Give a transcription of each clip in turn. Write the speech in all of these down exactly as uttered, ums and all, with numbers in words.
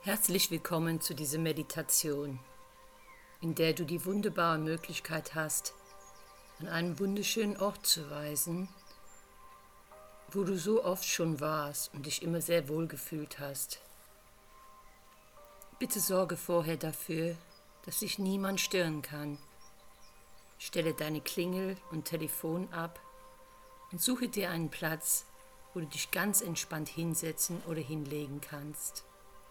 Herzlich willkommen zu dieser Meditation, in der du die wunderbare Möglichkeit hast, an einen wunderschönen Ort zu reisen, wo du so oft schon warst und dich immer sehr wohl gefühlt hast. Bitte sorge vorher dafür, dass dich niemand stören kann. Stelle deine Klingel und Telefon ab und suche dir einen Platz, wo du dich ganz entspannt hinsetzen oder hinlegen kannst.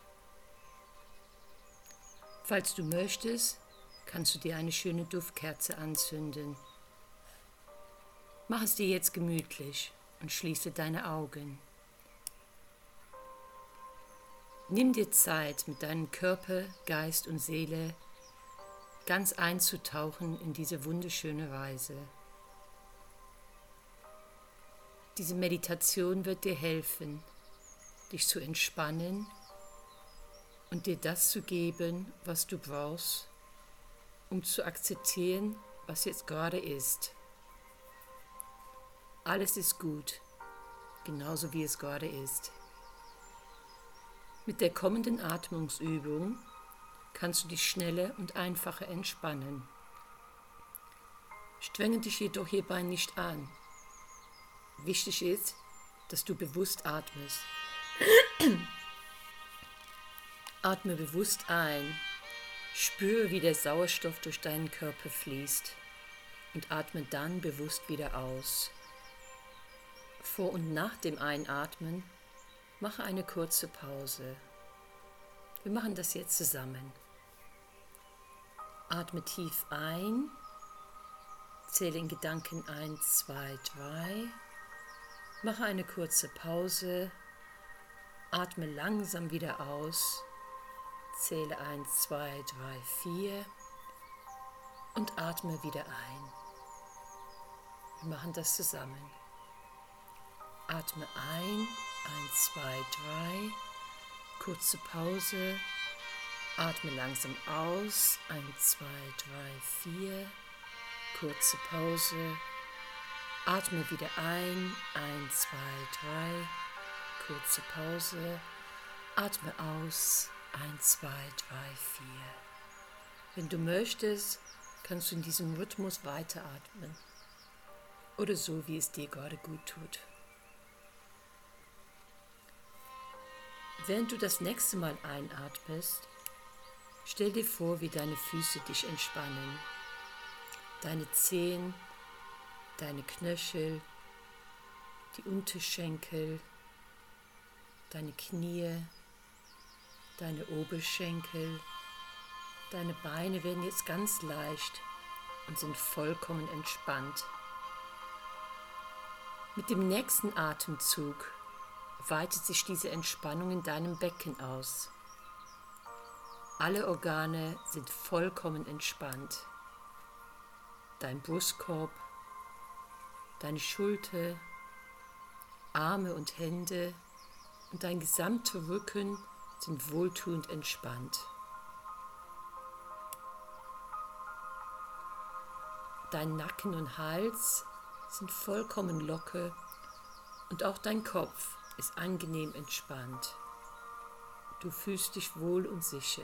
Falls du möchtest, kannst du dir eine schöne Duftkerze anzünden. Mach es dir jetzt gemütlich und schließe deine Augen. Nimm dir Zeit, mit deinem Körper, Geist und Seele ganz einzutauchen in diese wunderschöne Reise. Diese Meditation wird dir helfen, dich zu entspannen und dir das zu geben, was du brauchst, um zu akzeptieren, was jetzt gerade ist. Alles ist gut, genauso wie es gerade ist. Mit der kommenden Atmungsübung kannst du dich schneller und einfacher entspannen. Strenge dich jedoch hierbei nicht an. Wichtig ist, dass du bewusst atmest. Atme bewusst ein, spüre, wie der Sauerstoff durch deinen Körper fließt und atme dann bewusst wieder aus. Vor und nach dem Einatmen mache eine kurze Pause. Wir machen das jetzt zusammen. Atme tief ein, zähle in Gedanken eins, zwei, drei, mache eine kurze Pause, atme langsam wieder aus. Zähle eins, zwei, drei, vier und atme wieder ein. Wir machen das zusammen. Atme ein, eins, zwei, drei, kurze Pause, atme langsam aus, eins, zwei, drei, vier, kurze Pause, atme wieder ein, eins, zwei, drei, kurze Pause, atme aus, eins, zwei, drei, vier. Wenn du möchtest, kannst du in diesem Rhythmus weiteratmen oder so, wie es dir gerade gut tut. Während du das nächste Mal einatmest, stell dir vor, wie deine Füße dich entspannen. Deine Zehen, deine Knöchel, die Unterschenkel, deine Knie, deine Oberschenkel, deine Beine werden jetzt ganz leicht und sind vollkommen entspannt. Mit dem nächsten Atemzug weitet sich diese Entspannung in deinem Becken aus. Alle Organe sind vollkommen entspannt. Dein Brustkorb, deine Schulter, Arme und Hände und dein gesamter Rücken sind wohltuend entspannt. Dein Nacken und Hals sind vollkommen locker und auch dein Kopf ist angenehm entspannt. Du fühlst dich wohl und sicher.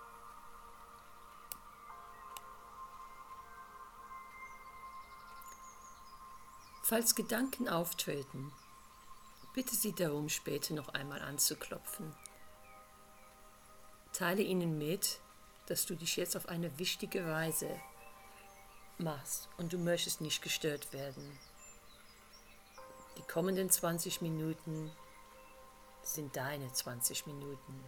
Falls Gedanken auftreten, bitte sie darum, später noch einmal anzuklopfen. Teile ihnen mit, dass du dich jetzt auf eine wichtige Reise machst und du möchtest nicht gestört werden. Die kommenden zwanzig Minuten sind deine zwanzig Minuten.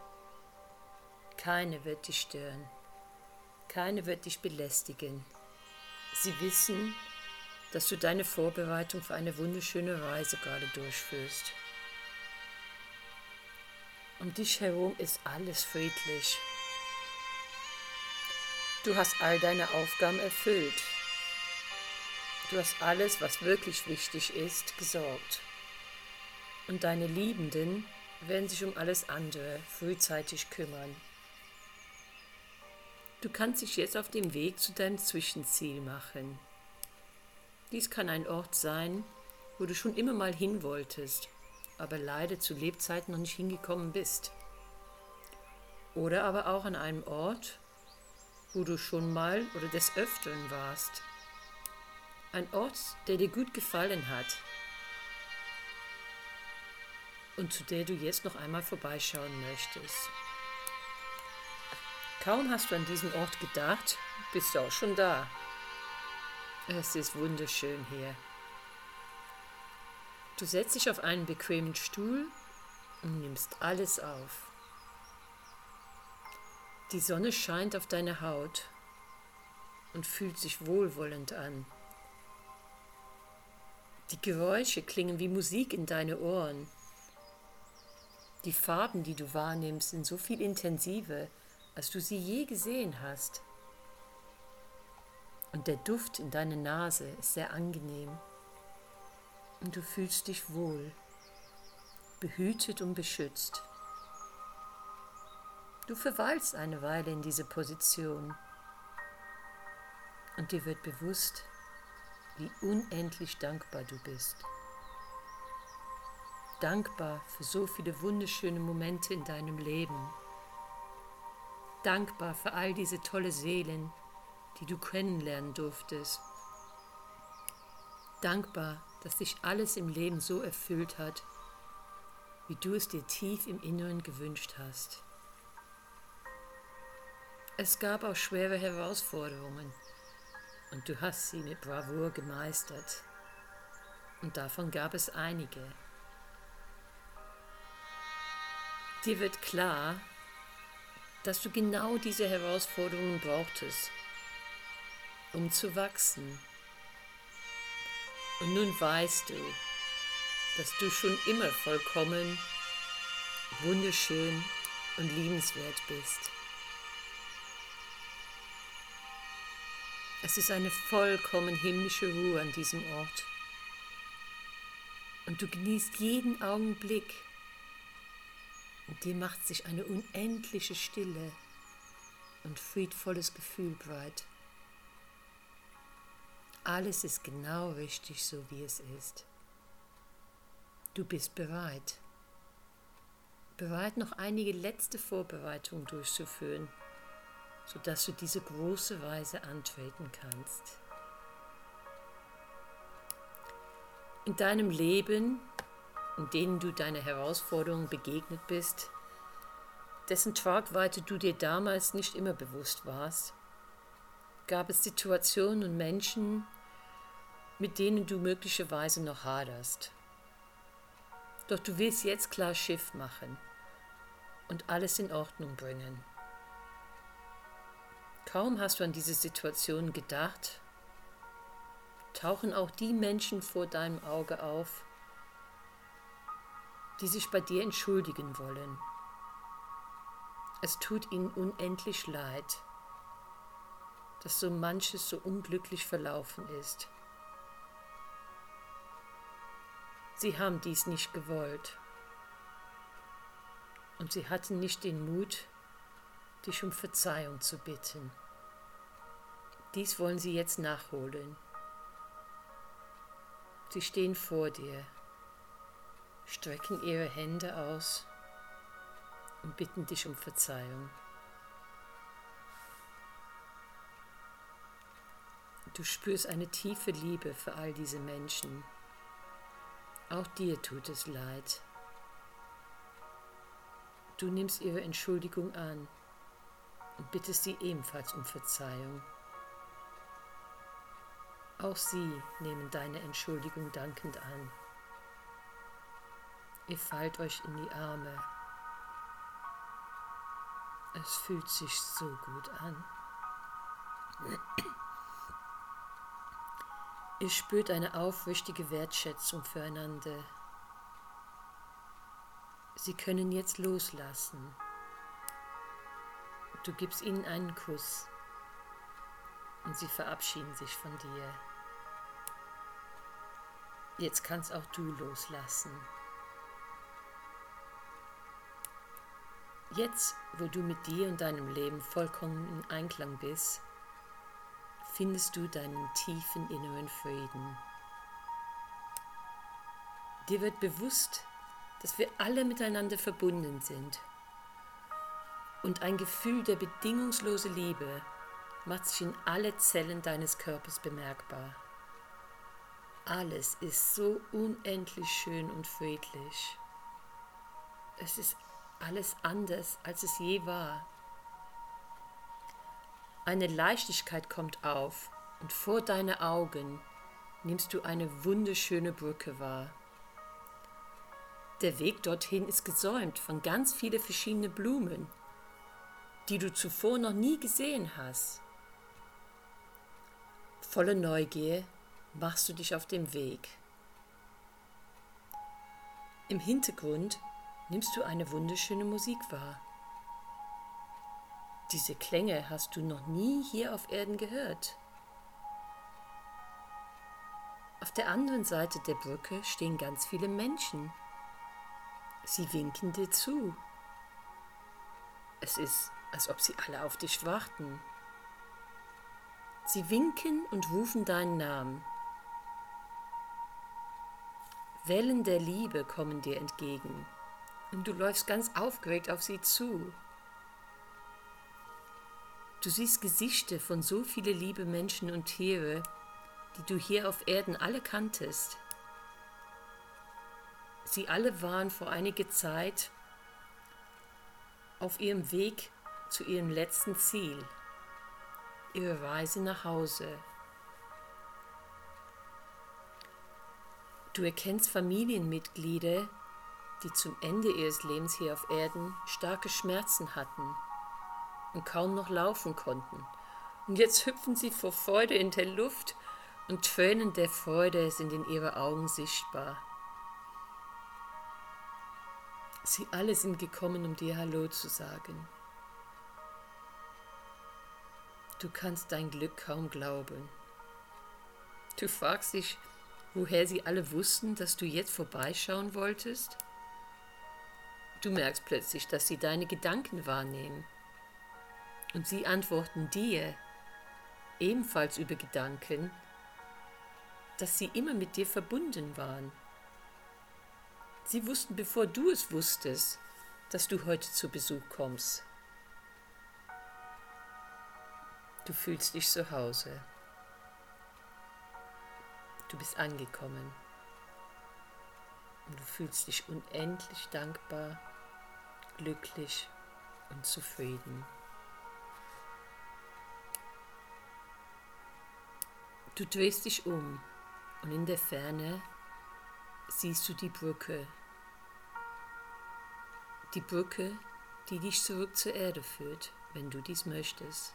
Keine wird dich stören, keine wird dich belästigen. Sie wissen, dass du deine Vorbereitung für eine wunderschöne Reise gerade durchführst. Um dich herum ist alles friedlich. Du hast all deine Aufgaben erfüllt. Du hast alles, was wirklich wichtig ist, gesorgt. Und deine Liebenden werden sich um alles andere frühzeitig kümmern. Du kannst dich jetzt auf den Weg zu deinem Zwischenziel machen. Dies kann ein Ort sein, wo du schon immer mal hin wolltest, aber leider zu Lebzeiten noch nicht hingekommen bist. Oder aber auch an einem Ort, wo du schon mal oder des Öfteren warst. Ein Ort, der dir gut gefallen hat und zu der du jetzt noch einmal vorbeischauen möchtest. Kaum hast du an diesen Ort gedacht, bist du auch schon da. Es ist wunderschön hier. Du setzt dich auf einen bequemen Stuhl und nimmst alles auf. Die Sonne scheint auf deine Haut und fühlt sich wohlwollend an. Die Geräusche klingen wie Musik in deine Ohren. Die Farben, die du wahrnimmst, sind so viel intensiver, als du sie je gesehen hast. Und der Duft in deiner Nase ist sehr angenehm. Und du fühlst dich wohl, behütet und beschützt. Du verweilst eine Weile in dieser Position und dir wird bewusst, wie unendlich dankbar du bist. Dankbar für so viele wunderschöne Momente in deinem Leben. Dankbar für all diese tolle Seelen, die du kennenlernen durftest. Dankbar, dass dich alles im Leben so erfüllt hat, wie du es dir tief im Inneren gewünscht hast. Es gab auch schwere Herausforderungen und du hast sie mit Bravour gemeistert. Und davon gab es einige. Dir wird klar, dass du genau diese Herausforderungen brauchtest, um zu wachsen. Und nun weißt du, dass du schon immer vollkommen, wunderschön und liebenswert bist. Es ist eine vollkommen himmlische Ruhe an diesem Ort. Und du genießt jeden Augenblick. Und dir macht sich eine unendliche Stille und friedvolles Gefühl breit. Alles ist genau richtig, so wie es ist. Du bist bereit. Bereit, noch einige letzte Vorbereitungen durchzuführen, sodass du diese große Reise antreten kannst. In deinem Leben, in denen du deiner Herausforderungen begegnet bist, dessen Tragweite du dir damals nicht immer bewusst warst, gab es Situationen und Menschen, mit denen du möglicherweise noch haderst. Doch du willst jetzt klar Schiff machen und alles in Ordnung bringen. Kaum hast du an diese Situation gedacht, tauchen auch die Menschen vor deinem Auge auf, die sich bei dir entschuldigen wollen. Es tut ihnen unendlich leid, dass so manches so unglücklich verlaufen ist. Sie haben dies nicht gewollt und sie hatten nicht den Mut, dich um Verzeihung zu bitten. Dies wollen sie jetzt nachholen. Sie stehen vor dir, strecken ihre Hände aus und bitten dich um Verzeihung. Du spürst eine tiefe Liebe für all diese Menschen. Auch dir tut es leid. Du nimmst ihre Entschuldigung an und bittest sie ebenfalls um Verzeihung. Auch sie nehmen deine Entschuldigung dankend an. Ihr fallt euch in die Arme. Es fühlt sich so gut an. Ihr spürt eine aufrichtige Wertschätzung füreinander. Sie können jetzt loslassen. Du gibst ihnen einen Kuss und sie verabschieden sich von dir. Jetzt kannst auch du loslassen. Jetzt, wo du mit dir und deinem Leben vollkommen in Einklang bist, findest du deinen tiefen inneren Frieden. Dir wird bewusst, dass wir alle miteinander verbunden sind Und ein Gefühl der bedingungslosen Liebe macht sich in alle Zellen deines Körpers bemerkbar. Alles ist so unendlich schön und friedlich. Es ist alles anders, als es je war. Eine Leichtigkeit kommt auf und vor deine Augen nimmst du eine wunderschöne Brücke wahr. Der Weg dorthin ist gesäumt von ganz vielen verschiedenen Blumen, die du zuvor noch nie gesehen hast. Voller Neugier machst du dich auf den Weg. Im Hintergrund nimmst du eine wunderschöne Musik wahr. Diese Klänge hast du noch nie hier auf Erden gehört. Auf der anderen Seite der Brücke stehen ganz viele Menschen. Sie winken dir zu. Es ist, als ob sie alle auf dich warten. Sie winken und rufen deinen Namen. Wellen der Liebe kommen dir entgegen und du läufst ganz aufgeregt auf sie zu. Du siehst Gesichter von so vielen lieben Menschen und Tiere, die du hier auf Erden alle kanntest. Sie alle waren vor einiger Zeit auf ihrem Weg zu ihrem letzten Ziel, ihre Reise nach Hause. Du erkennst Familienmitglieder, die zum Ende ihres Lebens hier auf Erden starke Schmerzen hatten und kaum noch laufen konnten. Und jetzt hüpfen sie vor Freude in der Luft und Tränen der Freude sind in ihren Augen sichtbar. Sie alle sind gekommen, um dir Hallo zu sagen. Du kannst dein Glück kaum glauben. Du fragst dich, woher sie alle wussten, dass du jetzt vorbeischauen wolltest? Du merkst plötzlich, dass sie deine Gedanken wahrnehmen. Und sie antworten dir, ebenfalls über Gedanken, dass sie immer mit dir verbunden waren. Sie wussten, bevor du es wusstest, dass du heute zu Besuch kommst. Du fühlst dich zu Hause. Du bist angekommen. Und du fühlst dich unendlich dankbar, glücklich und zufrieden. Du drehst dich um und in der Ferne siehst du die Brücke. Die Brücke, die dich zurück zur Erde führt, wenn du dies möchtest.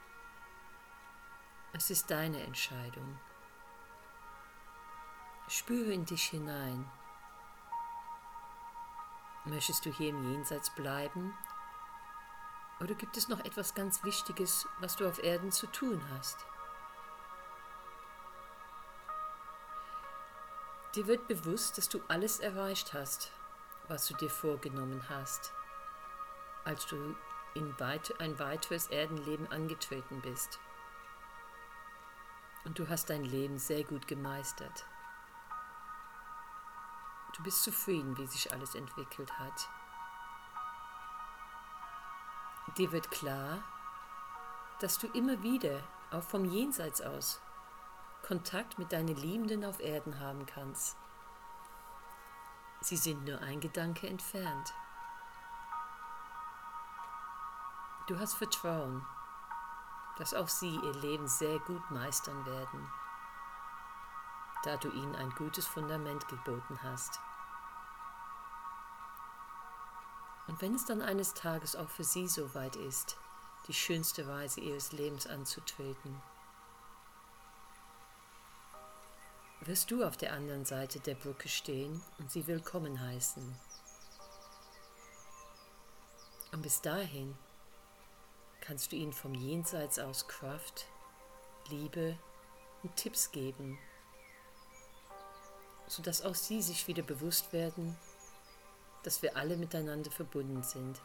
Es ist deine Entscheidung. Spüre in dich hinein. Möchtest du hier im Jenseits bleiben? Oder gibt es noch etwas ganz Wichtiges, was du auf Erden zu tun hast? Dir wird bewusst, dass du alles erreicht hast, was du dir vorgenommen hast, als du in ein weiteres Erdenleben angetreten bist. Und du hast dein Leben sehr gut gemeistert. Du bist zufrieden, wie sich alles entwickelt hat. Dir wird klar, dass du immer wieder, auch vom Jenseits aus, Kontakt mit deinen Liebenden auf Erden haben kannst. Sie sind nur ein Gedanke entfernt. Du hast Vertrauen, dass auch sie ihr Leben sehr gut meistern werden, da du ihnen ein gutes Fundament geboten hast. Und wenn es dann eines Tages auch für sie so weit ist, die schönste Reise ihres Lebens anzutreten, wirst du auf der anderen Seite der Brücke stehen und sie willkommen heißen. Und bis dahin kannst du ihnen vom Jenseits aus Kraft, Liebe und Tipps geben, sodass auch sie sich wieder bewusst werden, dass wir alle miteinander verbunden sind,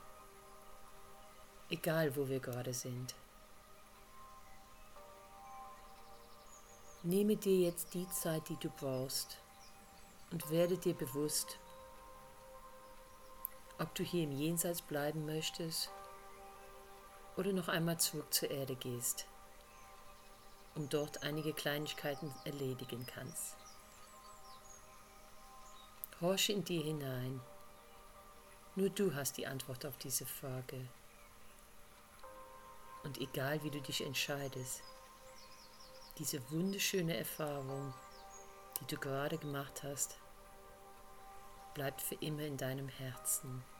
egal wo wir gerade sind. Nehme dir jetzt die Zeit, die du brauchst, und werde dir bewusst, ob du hier im Jenseits bleiben möchtest oder noch einmal zurück zur Erde gehst, um dort einige Kleinigkeiten erledigen kannst. Horche in dir hinein. Nur du hast die Antwort auf diese Frage. Und egal wie du dich entscheidest, diese wunderschöne Erfahrung, die du gerade gemacht hast, bleibt für immer in deinem Herzen.